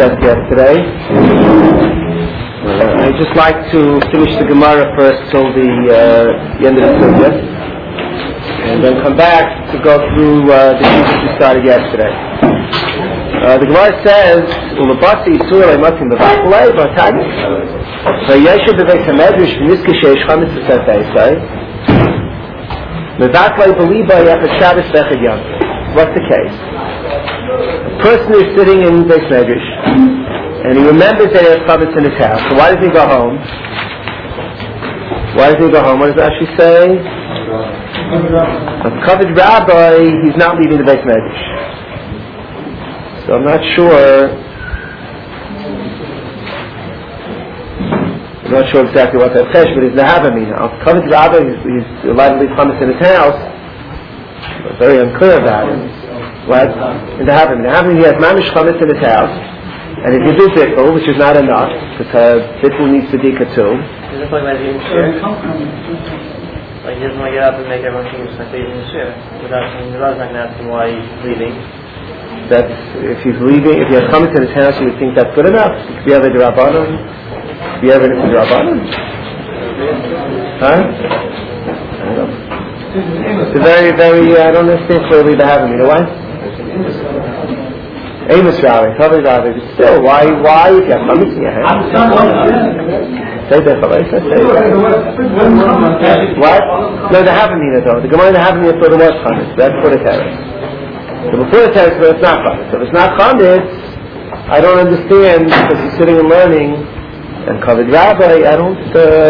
discussed yesterday. I'd just like to finish the Gemara first till the end of the Sugya, and then come back to go through the issues we started yesterday. The Gemara says, "Ulabasi Yisur Matim B'Vakulei B'Tagis V'Yeshu B'Veis HaMedrash V'Niska Sheish Chametz V'Sat Eisai B'Vakulei B'Liba Yachad Shabbos V'Echad Yom." What's the case? A person is sitting in Beis Medrash, and he remembers that he has chametz in his house. So why does he go home? What does it actually say? A covered rabbi, he's not leaving the Beis Medrash. So I'm not sure exactly what that says, but he's Nahavamina. A covered rabbi, he's allowed to leave chametz in his house. We're very unclear about it. What? In the Nahavamina, he has mamish chametz in his house. And if you do bittul, which is not enough, because bittul needs to dika too. Is this like being share? Like he doesn't want to get up and make everyone think it's like leaving the share. Without the Rabbi's not going to ask him why he's leaving. That's, if he's leaving, if he has chametz in his house, you would think that's good enough. It could be ever d'Rabbanan. Be ever d'Rabbanan. Huh? I don't know. It's a very, very, I don't understand clearly the having, you know why? Amos Rabbi, covered Rabbi, but still, why if you have chametz in your hand? Say that, say what? No, the Havamina though. The Gemara in the Havamina thought it was chametz. That's for the terrace. So before the terrace, but it's not chametz. So if it's not chametz, I don't understand, because he's sitting and learning, and covered Rabbi, I don't,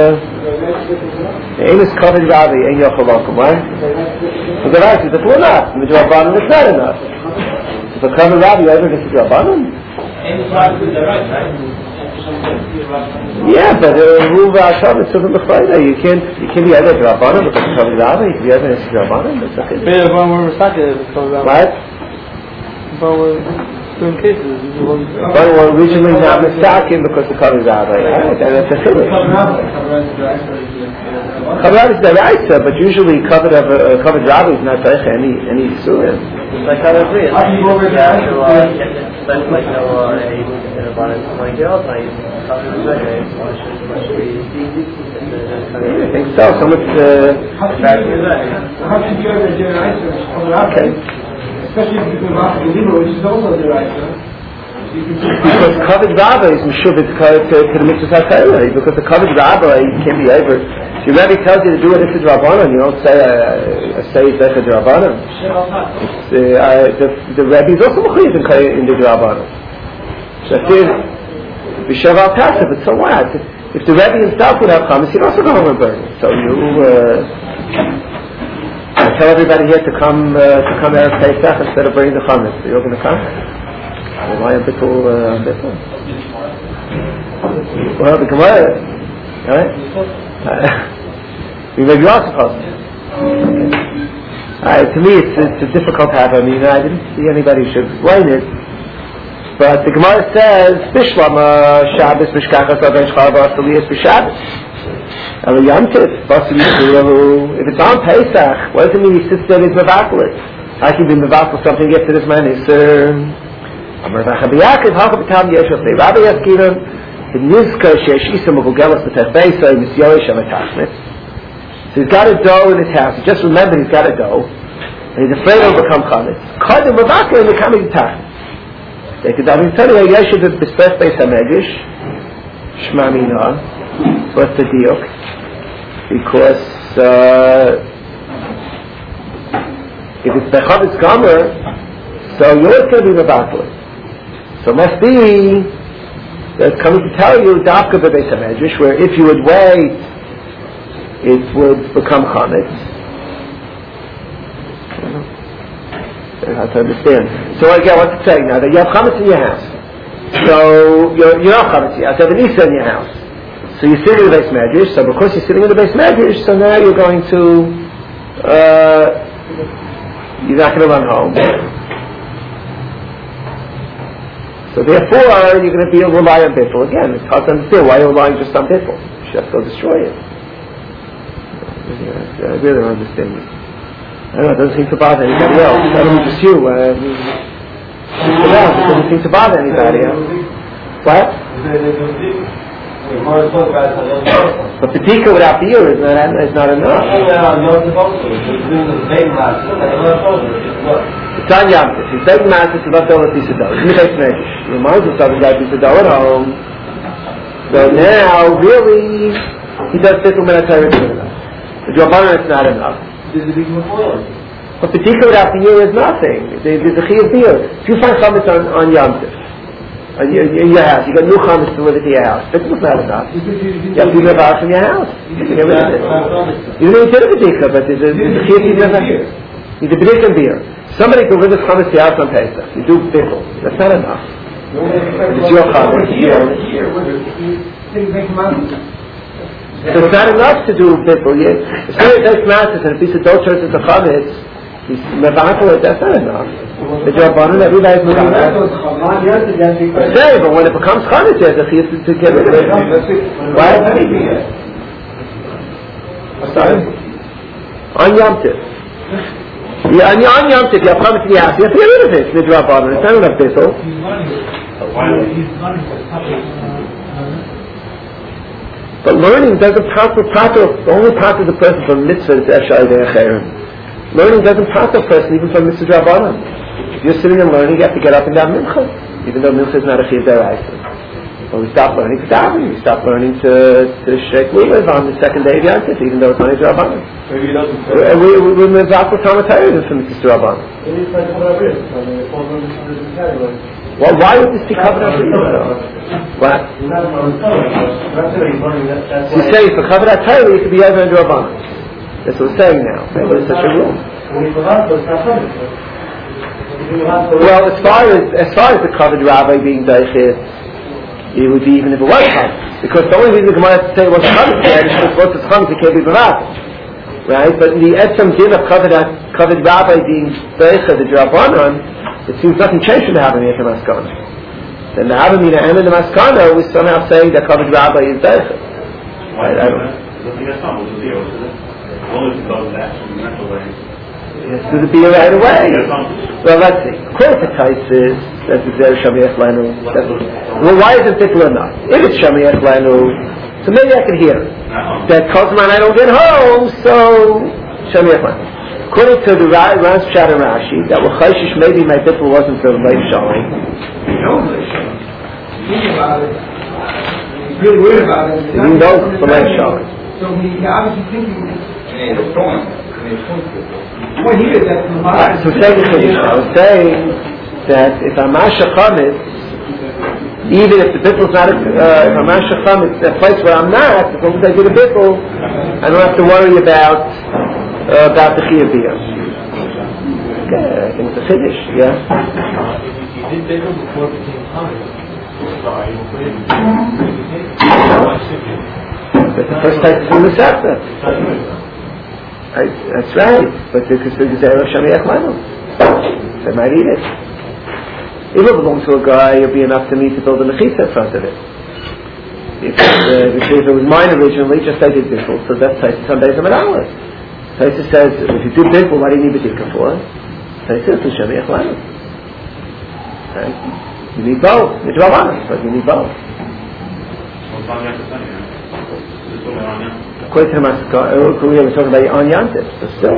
Amos covered Rabbi, ain't yochalakum, right? So the right is the full enough. The Rabbanan is not enough. So covered Rabbi, ever gets to Rabbanan? Yeah, but move our Shabbos to the Friday. You can't be either Rabbanan because it's covered Rabbi. You can be either Rabbanan. That's okay. What? But we're doing cases. But we're originally not mistaken because the covered Rabbi. That's a silly. Covered Rabbi is the Raisa, but usually covered Rabbi is not any Yisurim. Like how to agree. I think so. So much. Okay. Especially if you can ask the liver, which is also the right. Because covered rabbi is meshuvah to the mitzvah HaTorah. Because the covered rabbi can be over. If your rabbi tells you to do it, this is Rabbanan. You don't say Zechad Rabbanan. The rabbi is also mechuyev in the Rabbanan. So if B'Shev al Tasav, but so what? If the rabbi himself would have chametz, he'd also go home and burn it. So I tell everybody here to come Erev Pesach instead of burning the chametz. You're going to come? Why a bittul? Well, the Gemara, right? Maybe you are supposed to. To me, it's a difficult habit. I mean, I didn't see anybody who should explain it. But the Gemara says, "Bishlam Shabbos Mishkachas Aben Shcharba Astaliyas B'Shabbos." If it's on Pesach, what does it mean he sits there and is mevakel it? How can you be mevakel something yet to this man? Is Rabbi Yaskirim in Nizka Sheish Isa Megugelas B'Tech Beisa Misyoy Shem Atachmitz. So he's got a dough in his house. He just remembered he's got a dough, and he's afraid it'll become chametz. Called him mevakel and becoming tachmitz. They could have been telling you Yeshiv B'Spes Beis HaMedrash Shma Mina. What's the diuk? Because if it's Bechavetz Gomer, so you're always going to be mevakel. So it must be that it's coming to tell you Dafka B'Beis HaMedrash, where if you would wait, it would become chametz. Very hard to understand. So again, what's it saying now? That you have chametz in your house. So you're not chametz. You have to have an isa in your house. So you're sitting in the Beis Medrash. So because you're sitting in the Beis Medrash, so now you're going to you're not going to run home. So therefore, you're going to rely on bittul again. It's hard to understand why you're relying just on bittul. You should have to go destroy it. I really don't understand it. I don't know, it doesn't seem to bother anybody else. I don't know, just you. It doesn't seem to bother anybody else. What? But Bedika without beer is not enough. It's on Yom Tov. He's begging Master to not over a piece of dough. He's in the base measure. He reminds himself he's got a piece of dough at home. So now, really, he does Bittul Minatayr is good enough. The Drabanan is not enough. But Bedika without beer is nothing. There's a Chi of beer. If you find chametz on Yom Tov, in your house, you got new chametz delivered to your house. Bittul is not enough. You have to live out from your house. You can get rid of it. You don't need to do Bedika, but there's a Chi of beer not here. You do Bedika and beer. Somebody delivers chametz to your house on Pesach. You do Bittul. That's not enough. It's your chametz. So it's not enough to do Bittul. As soon as it takes masses and a piece of dough turns into chametz, he's mevatel it. That's not enough. The Drabanan, everybody's mevatel. Say, but when it becomes chametz, there's a chiyuv to get rid of it. Why? Sorry. On Yom Tov. On Yom Tov, you have chametz in the house. You have to get rid of it. The Drabanan. It's not enough Bittul. But learning doesn't only part of the person from mitzvah to Eshai De'acherim. Learning doesn't part of the person even from mitzvah Drabanan. If you're sitting and learning, you have to get up and down mincha, even though mincha is not a chiyuv deraisa. Or we stop learning to daven. We stop learning to shake lulav on the second day of Yom Tov, even though it's only Drabanan. Maybe he doesn't. We move out for Tamatayim from mitzvah Drabanan. Well, why would this be covered up for you, though? What? So you say for covered up Torah, it could be over in Drabanan. That's what we're saying now. But it's such a rule. Well, as far as the covered rabbi being daichid, it would be even if it was covered. Because the only reason the Gemara has to say it wasn't covered there is because once it's covered, it can't be barabbas. Right? But in the etzem din of covered rabbi being daichid, the Drabanan, it seems nothing changed from the Havamina to Maskana. Then the Havamina and in the Maskana, we're somehow saying that covered rabbi is daichid. Right? I don't know. Yes, do the beer right away. Well, let's see. Qualified is that there's Shamiach Lanu. Well, why isn't Bittul enough? If it's Shamiach Lanu, so maybe I can hear that Kozman I don't get home, so Shamiach Lanu. According to the Rans Pshat and Rashi, that was Chayshish, maybe my Bittul wasn't for late showing. He's really worried about it. You know for late showing. So he's obviously thinking. What he is that so I was saying that if I'm Masha Chametz, even if the Bittul is not, if I'm Masha Chametz, a place where I'm not, as long as I get a Bittul, I don't have to worry about the Chiyuv Biyah. Okay, I think it's a finish, yeah? He did Bittul before it became Chametz. That's the first time to do the Sefta. That's right, but because the Gezerah Shamiach Lanu, they might eat it. If it belongs to a guy, it'll be enough to me to build a mechitza in front of it. If it was mine originally, just I did Bittul, so that's some days I'm an hour. Taisa says, if you do Bittul, what do you need Bedika for? Taisa says, Shamiach Lanu. Right? You need both. It's Drabanan, but you need both. According to the Maskah, we're talking about on Yom Tov, so still.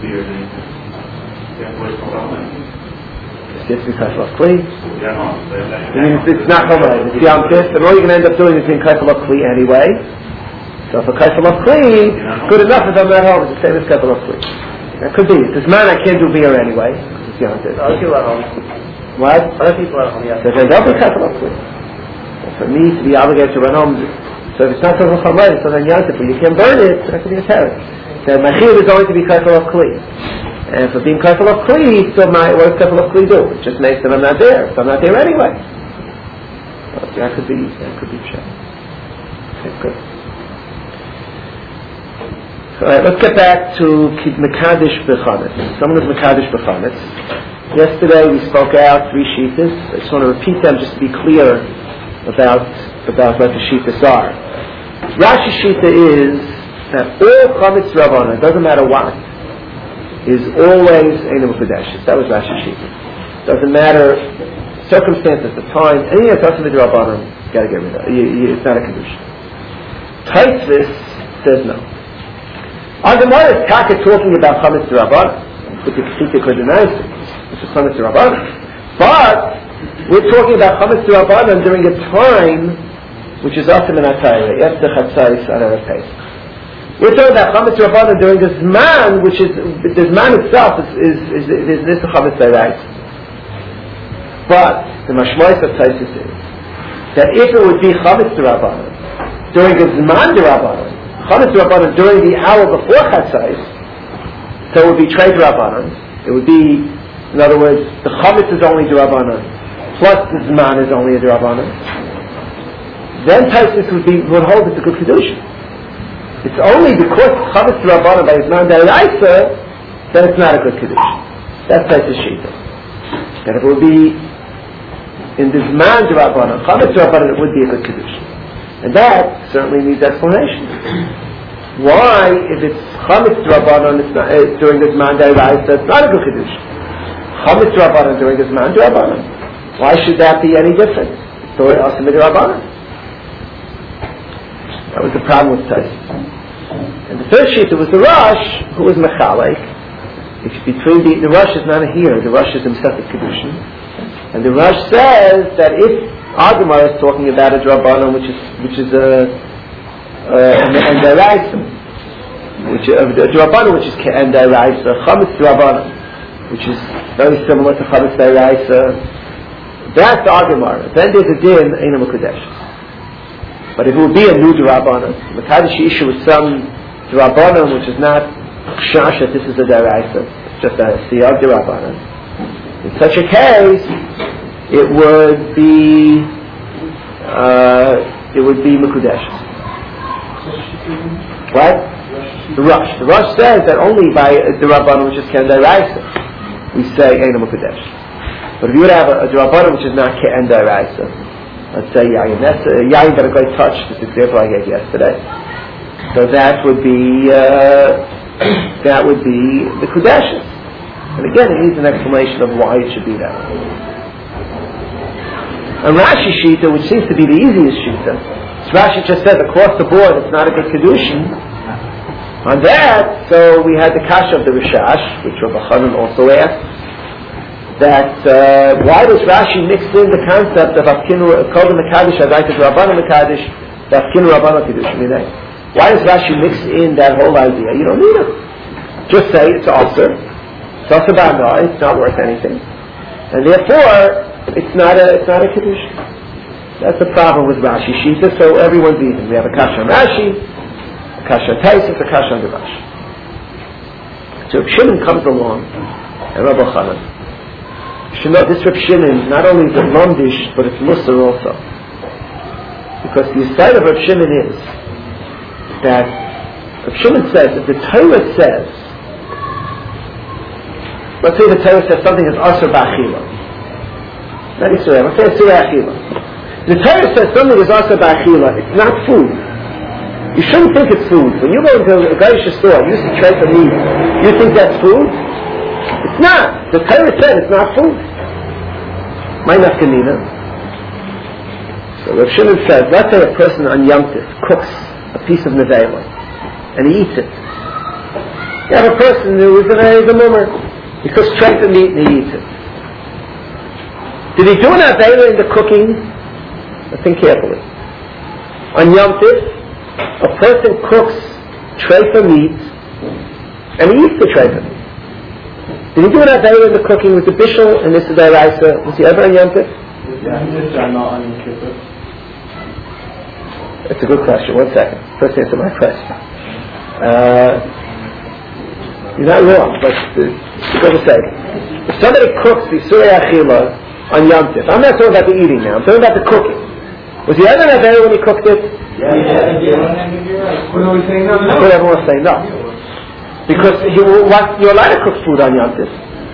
It's just because of Kli. It's not Chomer, it's Yom Tov, and all you're going to end up doing is being Kaifel of Kli anyway. So for Kaifel of Kli, good enough if I'm at home, it's the same as Kaifel of Kli. That could be. This man I can't do beer anyway, because it's Yom Tov. Other people at home. What? Other people at home, yeah. So there's no Kaifel of Kli. For me to be obligated to run home, so if it's not Kaifel of Chomer, it's not on Yom Tov, but you can burn it, so that could be a terror. So my chiyuv is going to be Kaifel of Kli. And for being Kaifel of Kli, so what does Kaifel of Kli do? It just makes that I'm not there. So I'm not there anyway. Well, that could be true. Okay, good. Alright, let's get back to Mekadesh B'chametz. Someone is Mekadesh B'chametz. Yesterday we spoke out 3 shittas. I just want to repeat them just to be clear about what the shittas are. Rashi's shitta is that all chametz Rabbanan, it doesn't matter what, is always Einam Kodesh. That was Rashi's shitta. Doesn't matter circumstances, the time, anything that's also midrabanan, you got to get rid of. It's not a kedusha. Taisvis says no. Our Gemara is talking about chametz d'Rabbanan, which is Kesita Kodinais, which is chametz d'Rabbanan. But we're talking about chametz d'Rabbanan during a time which is often in Atayra, after Chatzais on Erev Pesach. We're talking about chametz d'Rabbanan during this man, which is the man itself is this chametz d'Oraisa. But the mashmois of Taisus is that if it would be chametz d'Rabbanan during the zman d'Rabbanan, chametz d'Rabbanan during the hour before Chatzais, so it would be trei d'Rabbanan. It would be, in other words, the chametz is only d'Rabbanan, plus the zman is only a d'Rabbanan. Then Taisus would hold it's a good kedusha. It's only because chametz d'Rabbanan by zman d'Oraisa that it's not a good kedusha. That's Taisus shita. That if it would be in the zman d'Rabbanan, chametz d'Rabbanan, it would be a good kedusha. And that certainly needs explanation. Why, if it's chametz d'Rabbanan, it's not during the zman d'Oraisa, it's not a good kedusha. Chametz d'Rabbanan during the zman d'Rabbanan, why should that be any different? So it also midrabanan. That was the problem with Taisus. And the third sheet, it was the Rosh, who was Mechalek. It's between the Rosh is not here, the Rosh is himself a kedushin. And the Rosh says that if our Gemara is talking about a Drabanan, which is a Deraisa, which is Ke'en Deraisa, Chametz Drabanan, which is very similar to Chametz Deraisa, that's our Gemara. Then there's a din, Eina Mekudesh. But if it would be a new Drabanan, Mekadesh issue with some Drabanan which is not Chash that this is a Deraisa, it's just a Siyag Drabanan. In such a case, it would be Mekudesh. What? The Rosh says that only by the Rabbanan which is Ken Deraisa we say Eina Mekudesh. But if you would have a Rabbanan which is not Ken Deraisa, let's say Yayin got a great touch, this example I gave yesterday. So that would be the Mekudesh. And again, it needs an explanation of why it should be that way. And Rashi Shita, which seems to be the easiest Shita, Rashi just says across the board it's not a good kedushin. On that, so we had the kasha of the Rishash, which Rabbi Chanan also asked, that why does Rashi mix in the concept of Afkinu Kol Mekadesh Adaita Rabbanan Mekadesh, the Afkinu Rabbanan Kedushin? Why does Rashi mix in that whole idea? You don't need it. Just say it's also. It's also bad, it's not worth anything, and therefore it's not a kedusha. That's the problem with Rashi Shita. So everyone's even. We have a kasha on Rashi, a kasha on Taisus, a kasha on the Rashi. So Reb Shimon comes along, and Rabbi Chanan. This Reb Shimon not only is a Lomdish, but it's Musar also, because the side of Reb Shimon is that Reb Shimon says that the Torah says. Let's say the Torah says something is asur ba'achila. Not Yisrael, let's say it's asur ba'achila. The Torah says something is asur ba'achila. It's not food. You shouldn't think it's food. When you go into a Gaisha store, you used to try some meat. You think that's food? It's not. The Torah said it's not food. My nafkamina. So Rav Shimon says, let's say a person on Yom Tov cooks a piece of nevela and he eats it. You have a person who is a mummer. He cooks strength of meat and he eats it. Did he do an avera in the cooking? Think carefully. On Yom Tov, a person cooks treifa meat and he eats the treifa meat. Did he do an avera in the cooking with the bishul and this is Deraisa? Was he ever on Yom Tov? That's a good question. 1 second. First answer my question. You're not wrong, but for goodness sake, if somebody cooks the surah achila on Yom Tov, I'm not talking about the eating now, I'm talking about the cooking. Was he ever in a when he cooked it? What are we saying now? That's what everyone's saying, no. Because you're allowed to cook food on Yom Tov.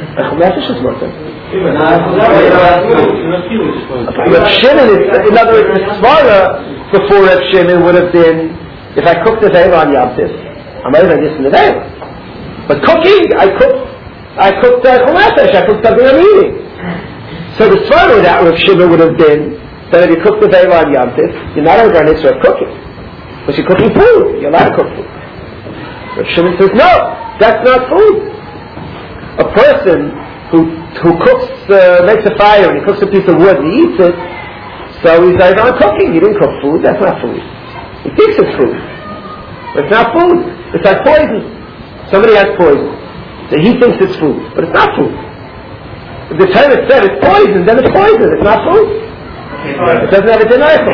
Reb Shimon is, in other words, the svara before Reb Shimon would have been, if I cooked the Vela on Yom Tov, I'm not even just in the Vela. But cooking, I cooked chumash, I cooked something I'm eating. So the svara that Rav Shimon would have been that if you cook the Beila on Yom Tif, you're not over an issue of cooking. But you're cooking food. You're allowed to cook food. Rav Shimon says, no, that's not food. A person who cooks, makes a fire and he cooks a piece of wood and he eats it, so he's like, I'm cooking. You didn't cook food. That's not food. He thinks it's food. But it's not food. It's like poison. Somebody has poison. So he thinks it's food. But it's not food. If the Torah said it's poison, then it's poison. It's not food. It doesn't have a denial.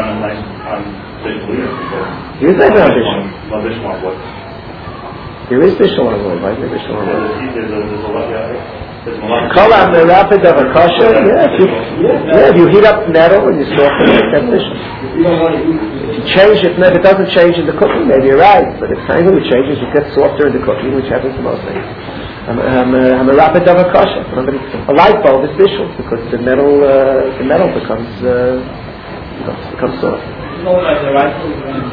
Here's that vision. There is Bishul on wood. Why is there Bishul on wood? Kolam the rapid of a kosher. If you heat up metal and you soften it, that's Bishul. If you change it, if it doesn't change in the cooking, maybe you're right. But if time it changes, it gets softer in the cooking, which happens to most things. I'm a rapid of a kosher. A light bulb is Bishul because the metal becomes soft. Like the rifle,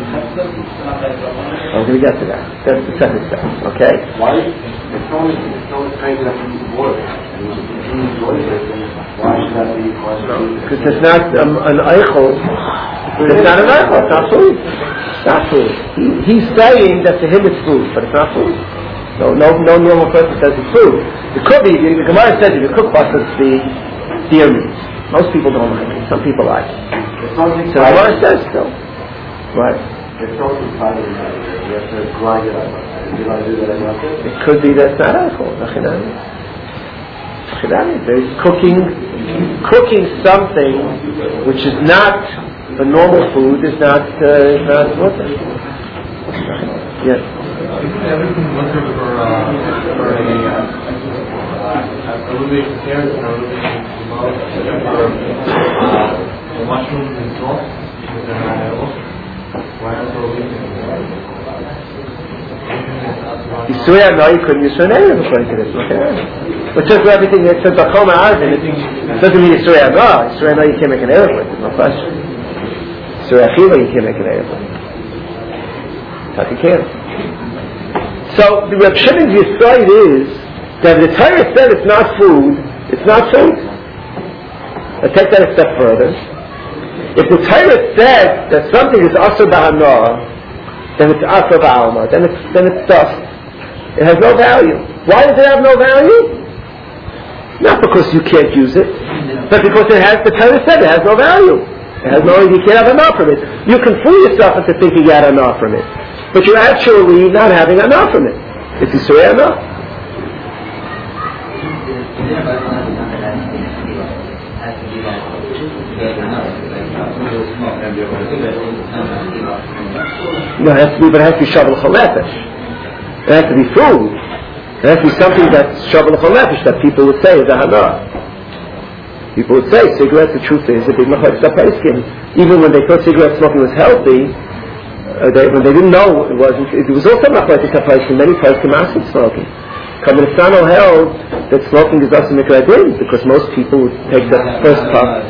I'm going to get to that. That's the second step. Okay? Why? It's only crazy enough to use water. And you can use water, why should that be? Because it's not an eichel. It's not an eichel. It's not food. It's not food. He's saying that to him it's food, but it's not food. No normal person says it's food. It could be. The Gemara says if you cook pasta, it's the deer meat. Most people don't like it. Some people like it. So the Gemara says so. What? It's also part of the matter. You have to grind it up. It could be that's not alcohol. There's cooking something which is not a normal food is not water. Yes. Everything winter for eliminating carrots and eliminating the mushrooms and salt because they're not edible. Why else are we Yisui no, you couldn't use for an animal according to this. But just for everything that says Bakoma Arvin, it doesn't mean Yisui no. Yisui no, you can't make an airplane. There's no question. Yisui Achila, you can't make an airplane. But you can't. So the Reb Shimon's Yisrael is that the Torah said it's not food. It's not food. I'll take that a step further. If the Torah said that something is asur b'hanah, then it's asur b'alma. Then it's dust. It has no value. Why does it have no value? Not because you can't use it, but because it has. The Torah said it has no value. It has no. You can't have enough from it. You can fool yourself into thinking you had enough from it, but you're actually not having enough from it. It's Yisrael enough. No, it has to be, but it has to be shabbal chalefesh. It has to be food. It has to be something that's shabbal chalefesh that people would say is a hana. People would say cigarettes. The truth is, a big machlokas paiskim. Even when they thought cigarette smoking was healthy, when they didn't know it wasn't. It was also machlokas paiskim. Many paiskim acid smoking. Kamenisano held that smoking is also mikradin because most people would take the first puff.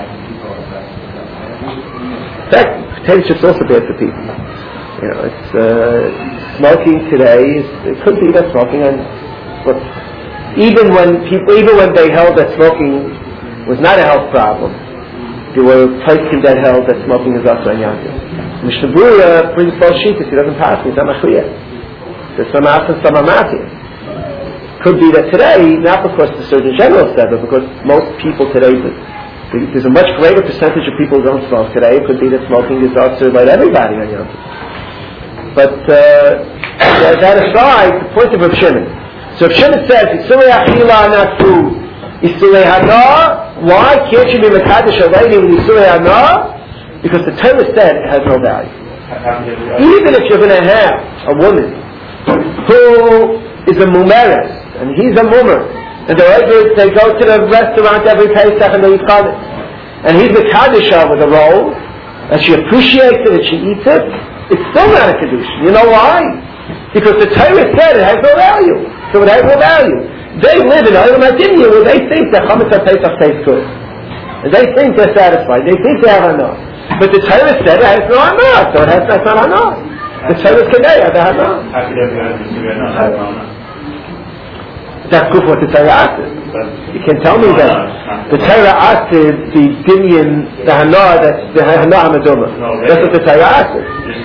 In fact, potato chips also bad for people. You know, it's smoking today. It could be that smoking, but even when they held that smoking was not a health problem, there were poskim that held that smoking is also a yantiv. Mishnah Berurah brings both shittas. He doesn't pass. He's not machliya. There's some out and some amatir. Could be that today, not because the Surgeon General said, but because most people today, there's a much greater percentage of people who don't smoke today. It could be that smoking is also by everybody on Yom Tov. But that aside, the point of Rav Shimon. So Rav Shimon says, Yisrei Achila not food. Yisrei Hana, why can't you be Mekadosh already with Yisrei Hana? Because the Torah said it has no value. Even if you're going to have a woman who is a mumeres, and he's a mummer, and they go to the restaurant every Pesach and they eat chametz, and he's a kaddisha with a roll, and she appreciates it and she eats it, it's still not a kedusha. You know why? Because the Torah said it has no value. So it has no value. They live in Olam Adimya where they think that chametz on Pesach tastes good, and they think they're satisfied. They think they have enough. But the Torah said it has no enough, so that's not enough. The Torah today has enough. That's good for what the Torah asked. You can tell me that the Torah asked the Dinyan, the Hana, that's the Hana Hamaduma. That's what the Torah asked.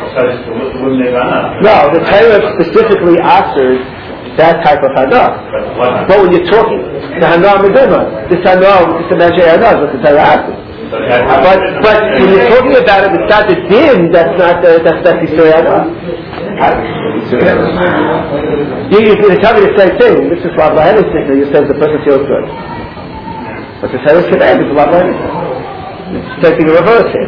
No, the Torah specifically asked that type of Hana. But when you're talking, the Hana Hamaduma, this Hana, this Menashe Hana is what the Torah asked. But when you're talking about it, it's not the din, that's the Hana. You're going to tell me the same thing. This is Rabbi Henderson. You said the person feels good. But the Torah today is Rabbi Henderson. It's taking a reverse here.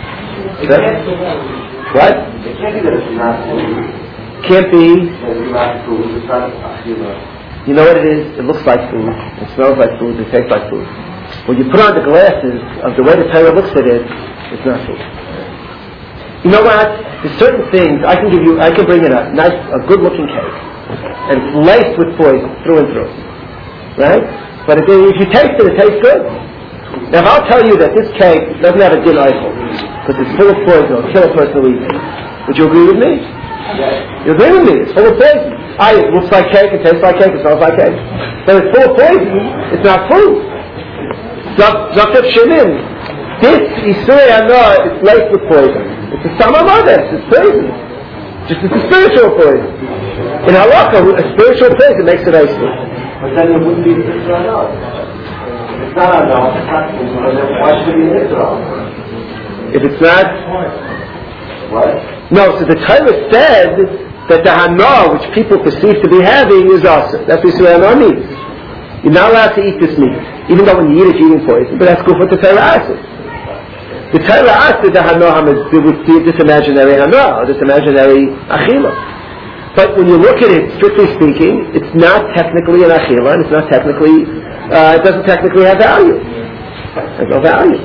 What? It can't be that it's not food. Can't be. It's not food. It's not achila. You know what it is? It looks like food. It smells like food. It tastes like food. When you put on the glasses of the way the Torah looks at it, it's not food. You know what? There's certain things I can bring in a good-looking cake, and it's laced with poison through and through, right? But if you taste it, it tastes good. Now, if I'll tell you that this cake doesn't have a din eichel because it's full of poison, it'll kill a person who eats it, would you agree with me? Yes. You agree with me? It's full of poison. It looks like cake, it tastes like cake, it smells like cake. But it's full of poison. It's not food. Dr. Shemin, this Yisrei Hana is laced with poison. It's a samamadas, it's poison. Just it's a spiritual poison. In halakha, a spiritual poison makes it icy. But then it wouldn't be Israel. If it's not enough, it's not food. Why should it be Israel? If it's not... What? No, so the Torah said that the Hana, which people perceive to be having, is also. That's what Yisrei Hana means. You're not allowed to eat this meat. Even though when you eat it, you're eating poison. But that's good for the Torah acid. The Torah asked the Hana with this imaginary Hana, this imaginary Achila. But when you look at it, strictly speaking, it's not technically an Achila, and it's not technically, it doesn't technically have value. There's no value.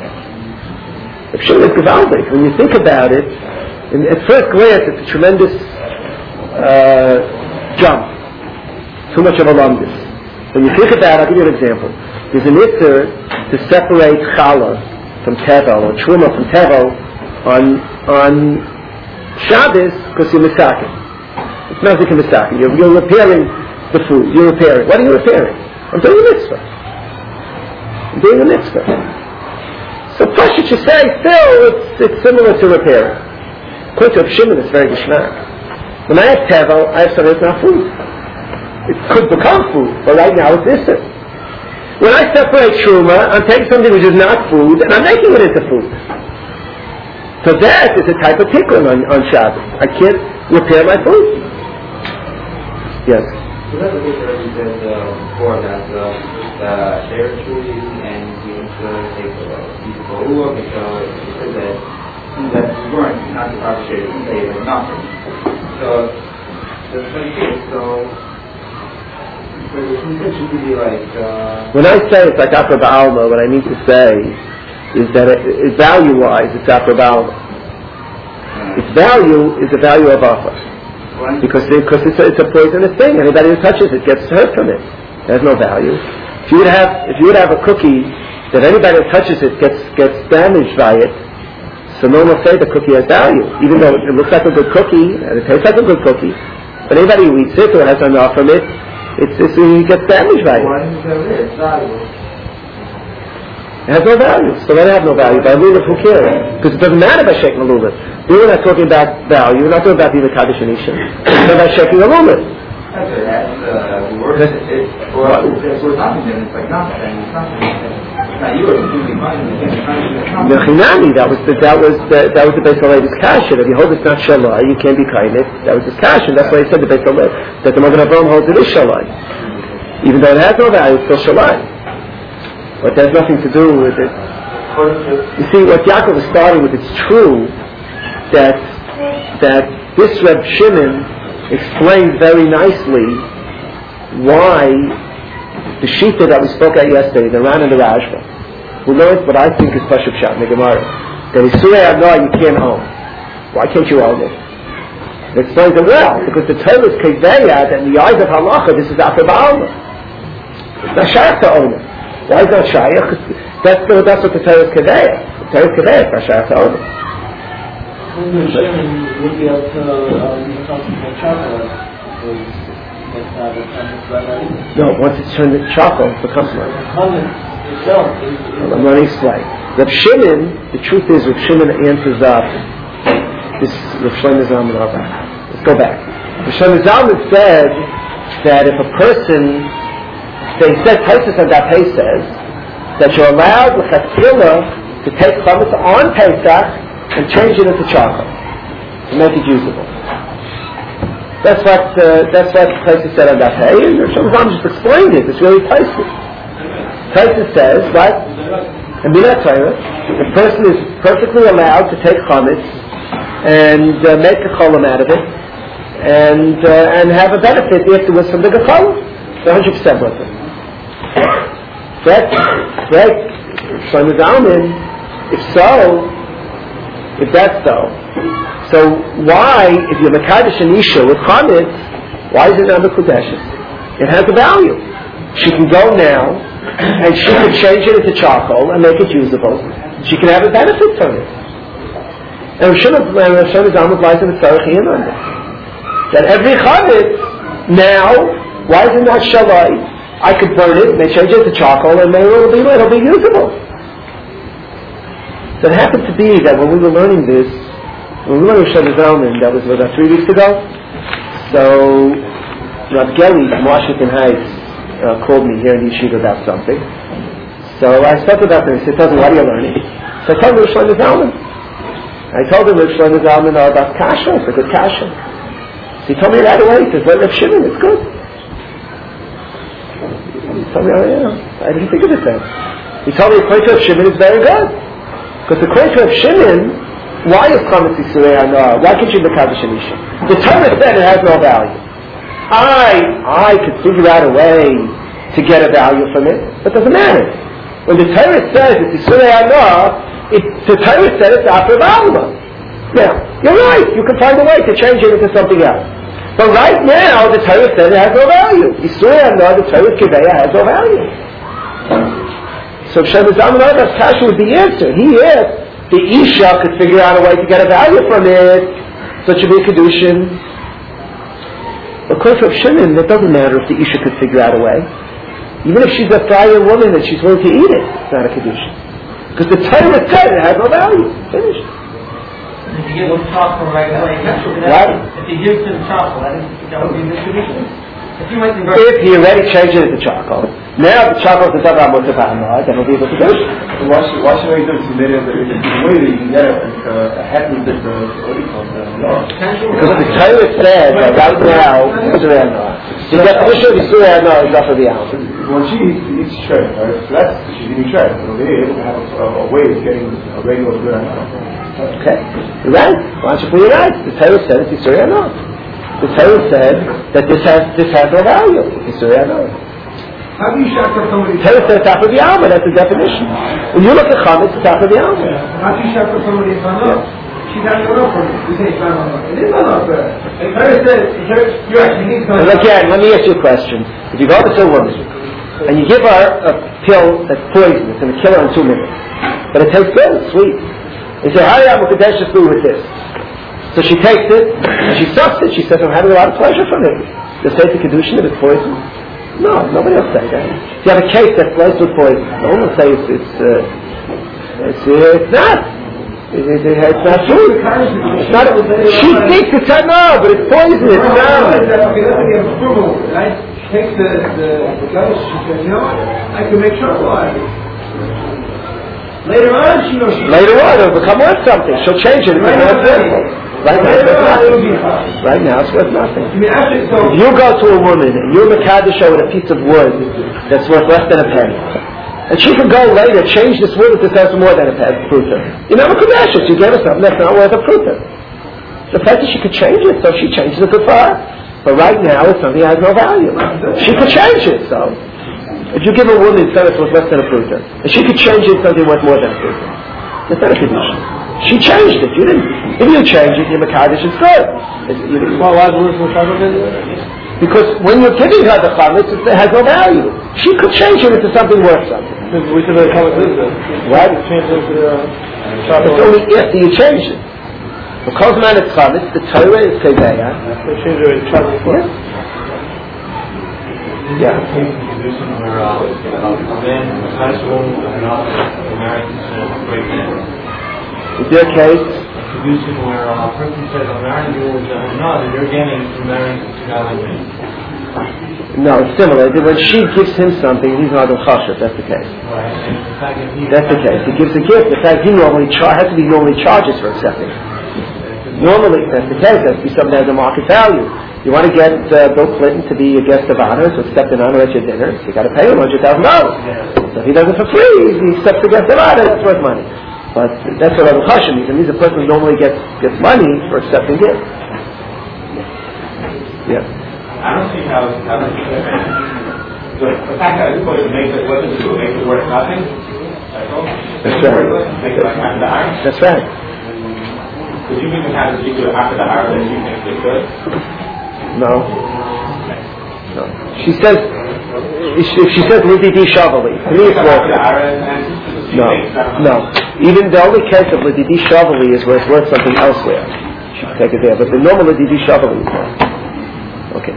When you think about it, at first glance, it's a tremendous jump. Too much of a lumbus. When you think about it, I'll give you an example. There's an issur to separate challah from tevel, or truma from tevel on Shabbos because you're misakin. It's not like you're misakin. You're repairing the food. You're repairing. What are you repairing? I'm doing a mitzvah. I'm doing a mitzvah. So Pashut should say, still, it's similar to repairing. According to Shimon, it's very geshmak. When I have tevel, I have something that's not food. It could become food, but right now it's issur. When I separate truma, I'm taking something which is not food, and I'm making it into food. So that is a type of tikkun on Shabbos. I can't repair my food. Yes? So that's the case that you said before, that the share trees and you need to take the Bahua, because you said that you weren't not the proper share, you say it was nothing. So, that's the case, so... When I say it's like Afra Ba'alma, what I mean to say is that value-wise, it's Afra Ba'alma. Its value is the value of Afra. Because it's a poisonous thing. Anybody who touches it gets hurt from it. It has no value. If you would have a cookie that anybody who touches it gets damaged by it, so no one will say the cookie has value. Even though it looks like a good cookie, and it tastes like a good cookie, but anybody who eats it or has enough from it, it gets damaged by it. It has no value. So let it have no value. By lulav, who cares? Because it doesn't matter by shaking a lulav. We're not talking about value. We're not talking about being a Kaddish and Isha. We're talking about shaking a lulav. The word is for nothing, then it's like nothing. It's nothing. Now you are completely fine. The Chinami, that was the Beis Halevi's kasha. If you hold it's not shalai, you can't be kindness. That was his kasha. That's why he said the Beis Halevi that the Magen Avraham holds it is shalai, even though it has no value, it's still shalai. But that has nothing to do with it. You see, what Yaakov is starting with, it's true that this Reb Shimon explained very nicely why the shita that we spoke at yesterday, the Ran and the Rashba, who knows what I think is Pashut Pshat in the Gemara, that Yisrei Hana you can't own. Why can't you own it? It explains it well, because the Torah is Keveya that in the eyes of Halacha this is Afra Ba'alma. It's not Shaykh to own it. Why is that Shaykh? That's what the Torah is Keveya. The Torah is Keveya, it's not Shaykh to own it. Would be able to be responsible for chocolate. No, once it's turned into charcoal, it becomes money. I'm going to explain. Reb Shimon, the truth is, Reb Shimon answers up this Reb Shlomo Zalman Auerbach. Let's go back. Reb Shlomo Zalman said that if a person, they said, Tosfos on Daf Hey says, that you're allowed l'chatchila to take chametz on Pesach and change it into charcoal to make it usable. That's what Tosfos said on Daf Hey, and Reb Shlomo Zalman just explained it. It's really Tosfos. Tosfos says, right? In Minat Torah, the person is perfectly allowed to take chametz and make a cholam out of it, and have a benefit afterwards from the gecholam. It's 100% worth it. Right? Shlomo Zalman, if that's so why, if you're Mekadosh an Isha with chametz, why is it not Mekudeshes? It has a value. She can go now, and she can change it into charcoal and make it usable. She can have a benefit from it. And Rosh Hashanah lies in the Tzarechiyim on this. That every chametz now, why is it not shalai? I could burn it, may change it to charcoal, and it'll be usable. So it happened to be that when we were learning this, when we learned Rosh Hashanah, that was about 3 weeks ago. So Rav Geli from Washington Heights called me here in the yeshiva about something. So I spoke about this. He said, "Tell me, what are you learning?" So I told him Rosh Hashanah. I told him Rosh Hashanah about kasha. It's a good kasha. So he told me right away. He says, "Well, Rav Shimon, it's good." He told me, I didn't think of it then. He told me according to Rav Shimon, it's very good. Because according to Rav Shimon, why is chametz Yisrei Hanoah? Why can't you mekadosh an isha? The Torah said it has no value. I could figure out a way to get a value from it, but it doesn't matter. When the Torah says it's Yisrei Hanoah, the Torah said it's After Alma. Now, you're right, you can find a way to change it into something else. But right now, the Torah said it has no value. Yisrei Hanoah, the Torah Kiveya, has no value. So Shlomo Zalman Auerbach's kasha was the answer. He asked, the Isha could figure out a way to get a value from it, so it should be a Kedushin. Of course, Rav Shimon, it doesn't matter if the Isha could figure out a way. Even if she's a friar woman and she's willing to eat it, it's not a Kedushin. Because the Torah said it has no value. Finished. If you give them chocolate right away, right? If you give them chocolate, that would be a Kedushin. If he already changed it into charcoal, now the charcoal is not about then it'll be able to do it. Why should I do it? The way that you can get a happy bit of because the Torah said that right now, the definition of Yisrei Hanoah is up for the hour. When she eats shred, right? So she's eating shred. So they're able to have a way of getting a regular good Hanoah. Okay, you're right. Why don't you put it right? The Torah said it's Yisrei Hanoah. The Torah said that this has no value. Yisrei Hanoah. How do you shackle somebody? The Torah says it's after the Alma. That's the definition. When you look at chametz, it's after the Alma. How do you shackle somebody in Hanoah? She has no love for me. You say it's not Hanoah. It is Hanoah. The Torah says you actually need something. Again, let me ask you a question. If you go to a woman and you give her a pill that's poison, it's going to kill her in 2 minutes, but it tastes good, it's sweet. You say, "Hurry up, we'll Kadesh food with this." So she takes it, and she sucks it. She says, "I'm having a lot of pleasure from it." Does it say to Kedushin if it's poison? No, nobody will say that. If you have a cake that's laced with poison, no one will say it's not. It's not food. It's not. She thinks it's not, but it's poison. It's not. She takes the ghost. She says, "You know what? I can make chocolate." Later on, she knows. Later on, it'll become worth something. She'll change it. Right now, it's worth nothing. If you go to a woman and you're Mekadosh with a piece of wood that's worth less than a penny, and she can go later change this wood into something more than a pruta, you're not Mekadosh. You gave her something that's not worth a pruta. The fact that she could change it, so she changes it good for her. But right now, it's something that has no value. She could change it, so. If you give a woman something that's worth less than a pruta, and she could change it something worth more than a pruta, it's not a condition. She changed it. You didn't. If you change it, you're Mekadosh. It's good. Because when you're giving her the chametz, it has no value. She could change it into something worth something. Right? It's only after you change it. Because man it's chametz, the Torah is keveya. Yeah. Is there a condition where a man has a woman with another married to a great man? Is there a case? A condition where a person says, I'm marrying you with another, you're getting married to another man. No, it's similar. When she gives him something, he's not a chashuv. That's the case. Right. And the fact that That's the case. He gives a gift. The fact he normally has to be normally charges for accepting. Normally, that's the case. That's to be something that has a market value. You want to get Bill Clinton to be a guest of honor, to accept an honor at your dinner, so you got to pay him $100,000. So if he does it for free, he accepts the guest of honor. That's worth money. But that's what Rabbi Chashem means. It means a person who normally gets money for accepting gifts. Yeah. I don't see how the fact that this person makes it, what does it do? It makes it worth nothing? That's right. Make it like after the hour? That's right. Could you even have the secret after the hour that you think they could? No. She says, if she says Lididi Shavali, to me it's worth it. No. Even the only case of Lididi Shavali is where it's worth something elsewhere. She can take it there. But the normal Lididi Shavali is worth. Okay.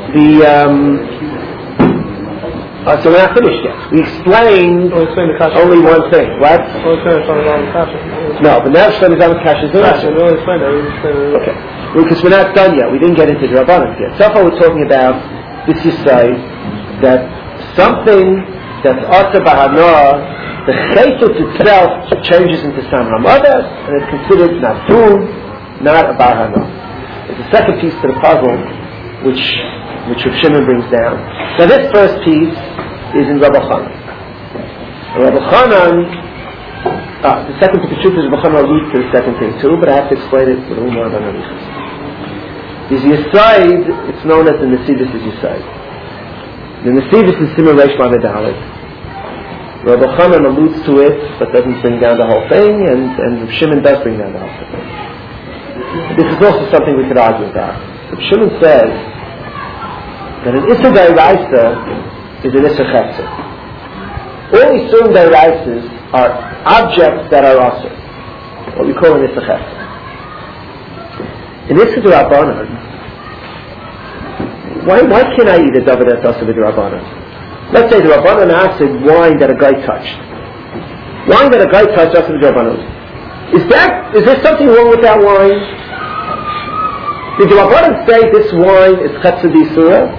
So we're not finished yet. We explained only one thing. What? No, but now Shlomo Zalman's Kasha is okay. Because we're not done yet. We didn't get into the Rabbanan yet. So far we're talking about this Yisai, that something that's Asa Bahana, the Chaytut itself changes into Sam Hamadas, and it's considered not food, not a Bahana. There's a second piece to the puzzle, which Rav Shimon brings down. Now this first piece is in Rabbi Chanan. Rabbi Chanan, the second piece of truth is Rabbi Chanan alludes to the second thing too, but I have to explain it with a little more than Arichas. Is Yisaid, it's known as the Nesidus is Yisaid. The Nesidus is Simon Reish Lamed Aleph. Rabbi Chanan alludes to it, but doesn't bring down the whole thing, and Rav Shimon does bring down the whole thing. This is also something we could argue about. Rav Shimon says that an Issa Da'iraisa is an Issa Chesed. All Isurim Da'iraisas are objects that are Asur, what we call an Issa Chesed. In Issa D'Rabbanan, why can't I eat a davar that's Asur D'Rabbanan? Let's say the Rabbanan acid wine that a guy touched. Wine that a guy touched Asur D'Rabbanan. Is there something wrong with that wine? Did the Rabbanan say this wine is Chesed D'Isura?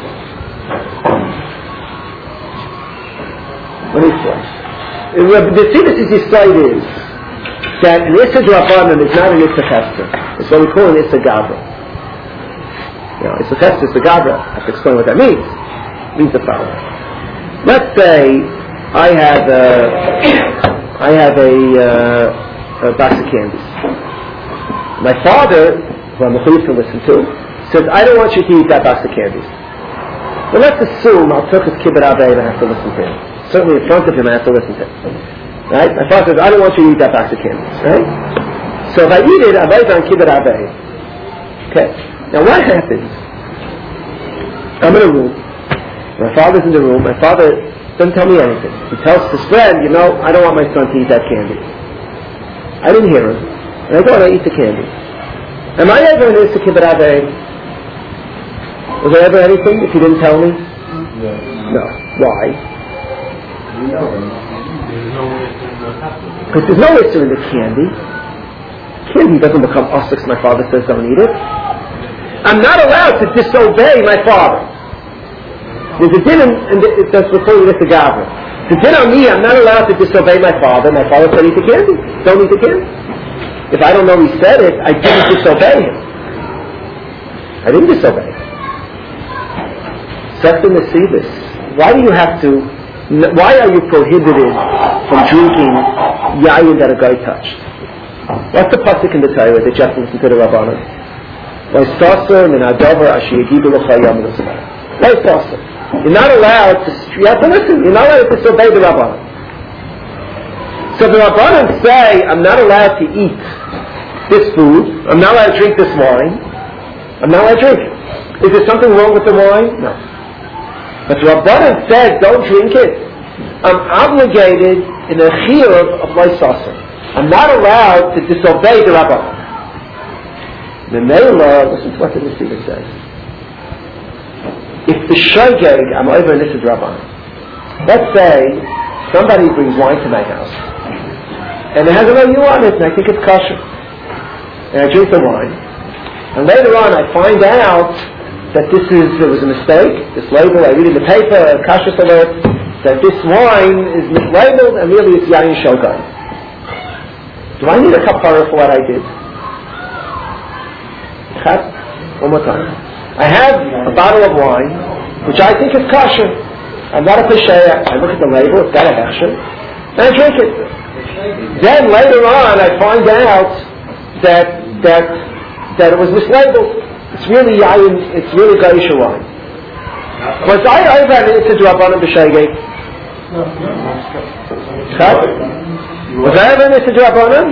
Let me explain. The thing that is decided is that an Issa D'Rabbanan is not an Issa Chesed. It's what we call an Issa Gabra. Now, Issa Chesed, Issa Gabra. I have to explain what that means. It means the following. Let's say I have a box of candies. My father, who I'm to listen to, says, I don't want you to eat that box of candies. Well, let's assume I'll take his kibbut avei and I have to listen to him. Certainly in front of him I have to listen to him. Right? My father says, I don't want you to eat that box of candies. Right? So if I eat it, avei on kibbut avei. Okay. Now what happens? I'm in a room. My father's in the room. My father doesn't tell me anything. He tells his friend, I don't want my son to eat that candy. I didn't hear him. And I go and I eat the candy. Am I ever in Issa Kibbut Avei? Was there ever anything if he didn't tell me? No. Why? Because there's no Issa in the candy. Candy doesn't become Osix. My father says don't eat it. I'm not allowed to disobey my father. There's a din, and that's what's called Issa Gavra. The din on me, I'm not allowed to disobey my father. My father said eat the candy. Don't eat the candy. If I don't know he said it, I didn't disobey him. I didn't disobey him. Second Nesidus. Why are you prohibited from drinking yayin that a guy touched? What's the pasuk in the Torah that you have to listen to the Rabbanan? You're not allowed to, you have to listen. You're not allowed to disobey the Rabbanan. So the Rabbanan say, I'm not allowed to eat this food, I'm not allowed to drink this wine, I'm not allowed to drink it. Is there something wrong with the wine? No. But the Rabbanan said, don't drink it. I'm obligated in a chiyuv of my sasser. I'm not allowed to disobey the Rabbanan. The Mela, listen to what the Nesidah says. if the shogeg, I'm over in this is Rabban. Let's say somebody brings wine to my house, and it has a label on it, and I think it's kosher. And I drink the wine, and later on I find out that there was a mistake. This label, I read in the paper, a kashrus alert, that this wine is mislabeled, and really it's yayin shogeg. Do I need a kapara for what I did? One more time. I have a bottle of wine, which I think is kosher. I'm not a pesheya. I look at the label, it's got a hechsher, and I drink it. Then later on, I find out that it was mislabeled. It's really yayin. It's really gaisha wine. Was I over into drabanan b'shegeg? Was I ever into drabanan?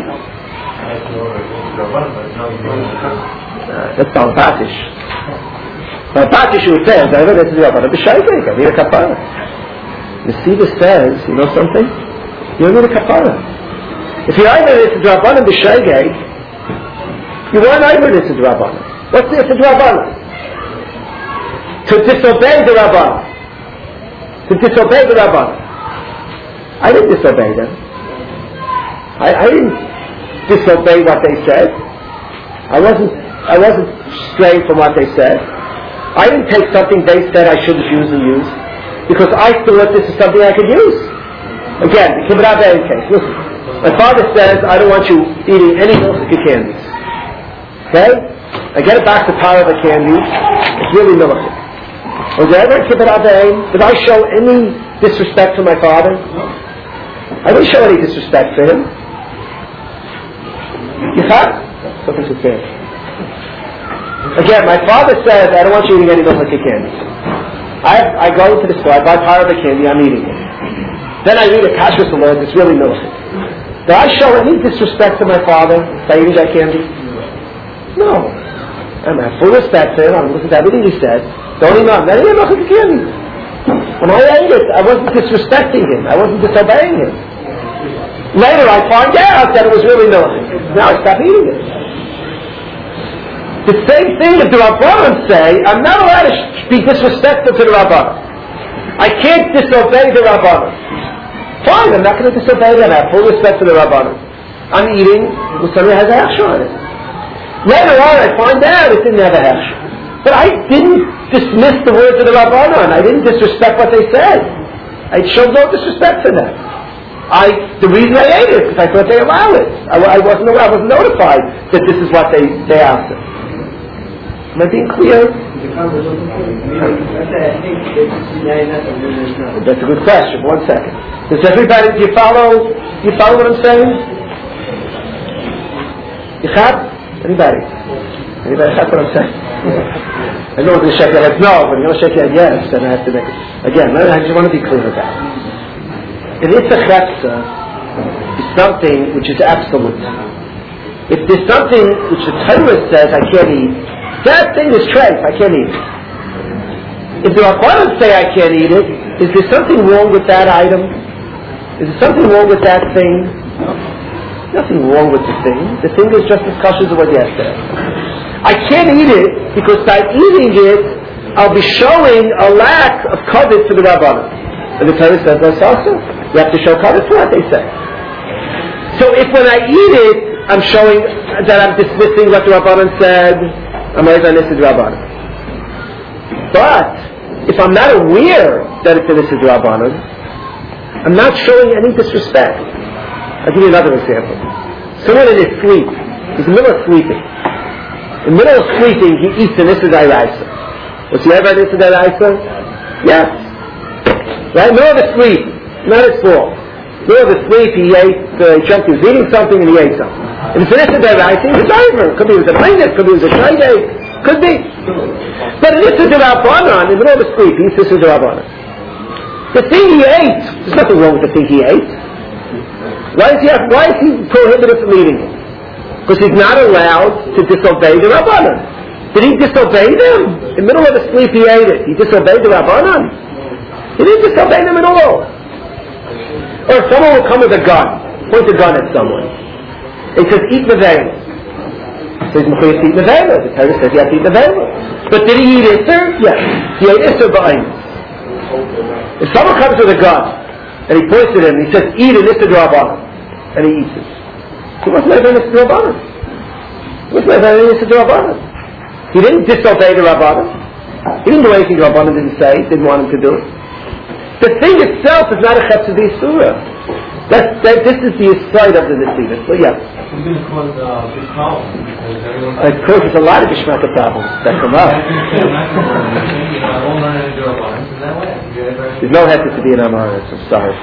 That's not Patish. Now Patish who says, I read it to the Rabbanan b'shegeg, I need a kapara. The Siva says, you know something? You don't need a kapara. If you either it to the Rabbanan b'shegeg, you weren't either it to the Rabbanan. What's the Rabbanan? To disobey the Rabbanan. To disobey the Rabbanan. I didn't disobey them. I didn't disobey what they said. I wasn't straying from what they said. I didn't take something they said I shouldn't use and use because I thought this is something I could use. Again, the Kibbutz Abayim case. Listen, my father says I don't want you eating any milchika candies. Okay? I get it back to power of the candy. It's really milchik. Was there ever a Kibbutz Abayim? Did I show any disrespect to my father? I didn't show any disrespect for him. You thought? Something to say. Again, my father says, I don't want you eating any milchika candy. I go into the store, I buy power of the candy, I'm eating it. Then I read a kashrus alert, it's really milchik. Did I show any disrespect to my father by eating that candy? No. I have full respect for him, I'm listening to everything he said. Don't eat milchika candy. When I ate it, I wasn't disrespecting him, I wasn't disobeying him. Later I find out that it was really milchik. Now I stop eating it. The same thing if the Rabbanan say, I'm not allowed to be disrespectful to the Rabbanan. I can't disobey the Rabbanan. Fine, I'm not going to disobey them. I have full respect for the Rabbanan. I'm eating with something that has a hechsher on it. Later on I find out it didn't have a hechsher. But I didn't dismiss the words of the Rabbanan. I didn't disrespect what they said. I showed no disrespect for them. The reason I ate it is because I thought they allow it. I wasn't notified that this is what they asked us. Am I being clear? That's a good question. 1 second. Does everybody, do you follow what I'm saying? Anybody have what I'm saying? I know the shake your head no, but you don't shake your head yes, then I have to make it. Again, I just want to be clear about it. If it's a chepsa, it's something which is absolute. If there's something which the Torah says I can't eat, that thing is treif, I can't eat it. If the Rabbanan say I can't eat it, is there something wrong with that item? Is there something wrong with that thing? Nothing wrong with the thing. The thing is just as kosher as it was yesterday. I can't eat it because by eating it, I'll be showing a lack of kavod for the Rabbanan. And the Torah says, no salsa. You have to show kavod for what they say. So if when I eat it, I'm showing that I'm dismissing what the Rabbanan said, I'm always on this is Rabbanan. But if I'm not aware that it's this is Rabbanan, I'm not showing any disrespect. I'll give you another example. Someone in his sleep, he's in the middle of sleeping. In the middle of sleeping, he eats an Issa D'Oraisa. Was he ever an Issa D'Oraisa? Yes. Right? Middle of the sleep, not his fault. Middle of the sleep, he jumped, he was eating something and he ate something. If it's an Issa D'Oraisa, he's over. Could be it was a minus, could be it was a shayday, could be. But an Issa D'Rabbanan, in the middle of the sleep, he eats Issa D'Rabbanan. The thing he ate, there's nothing wrong with the thing he ate. Why is he prohibited from eating it? Because he's not allowed to disobey the Rabbanan. Did he disobey them? In the middle of the sleep he ate it. He disobeyed the Rabbanan? He didn't disobey them at all. Or if someone will come with a gun, point a gun at someone. He says, eat the veil. So he's mechuyev to eat nevela. The Torah says he has to eat nevela. But did he eat Isser? Yes. He ate Isser ba'ayim. If someone comes with a gun and he points at him and he says, eat an Isser d'Rabbanan, and he eats it, he wasn't able to Isser d'Rabbanan. He wasn't able to Isser d'Rabbanan. He didn't disobey the Rabbanan. He didn't do anything the Rabbanan didn't say, didn't want him to do it. The thing itself is not a chetz of the Yisura. This is the side of the Nesivus. So yeah. It's going to cause big problems because everyone. Of course, there's a lot of Geshmaka problems that come up. There's no heter to be an Amaretz, I'm sorry.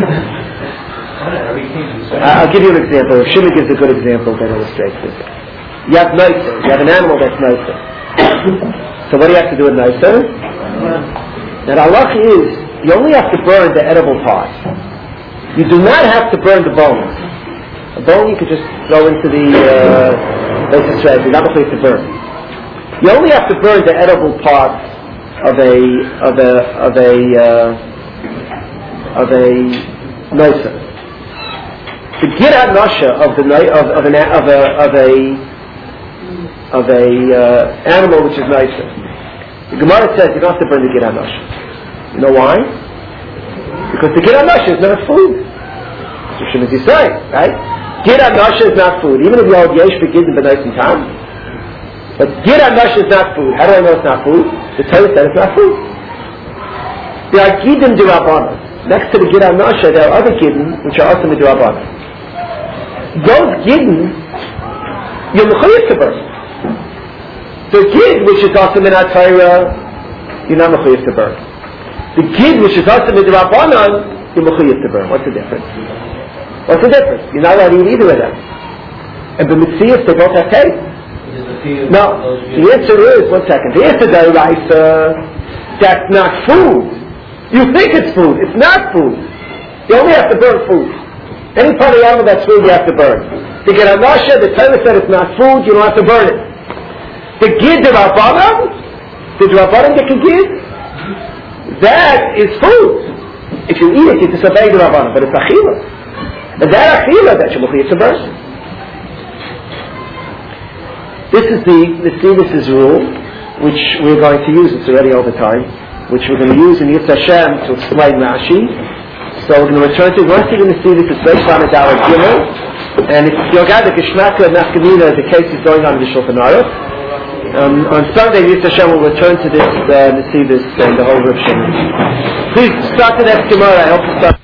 I'll give you an example. Shimon gives a good example that illustrates this. You have Noiser. You have an animal that's Noiser. So what do you have to do with Noiser? Now the halacha is, you only have to burn the edible part. You do not have to burn the bones. A bone you could just throw into the basis thread. You're not supposed to burn. You only have to burn the edible part of a noiser. The girat nasha of a animal which is noiser. The Gemara says you don't have to burn the girat nasha. You know why? Because the girat nasha is not food. So shouldn't you say, right? Girat nasha is not food. Even if you hold yesh begidin b'nais and tam. But girat nasha is not food. How do I know it's not food? The Torah said it's not food. There are gidin d'Rabbanan. Next to the girat nasha, there are other gidin which are also d'Rabbanan. Those gidin, you're mechuyev to burn. The gid which is also min Torah, you're not mechuyev to burn. The gid which is also min Rabbanan, you're mechuyev to burn. What's the difference? What's the difference? You're not allowed to eat either of them. And the mitzvahs, they both have taste. No, the answer is, one second, the answer is that's not food. You think it's food. It's not food. You only have to burn food. Any part of the animal that's food, you have to burn. To get a nasha, the Torah said it's not food, you don't have to burn it. The gid the Rabbanan get a gid? That is food. If you eat it, you disobey the Rabbanan, but it's achila. And that achila, that you're mechuyev to burn. This is the rule, which we're going to use, it's already over time, which we're going to use in Yitz Hashem to explain Rashi. So we're going to return to, once you're going to see this, it's based on a Dalar Gimel, and if you'll gather Geshmaka and Nafkamina, the case is going on in the Shulchan Aruch. On Sunday, Yitz Hashem will return to this, Nesivus and the whole Rip Shimon. Please start the next Gemara. I hope to start.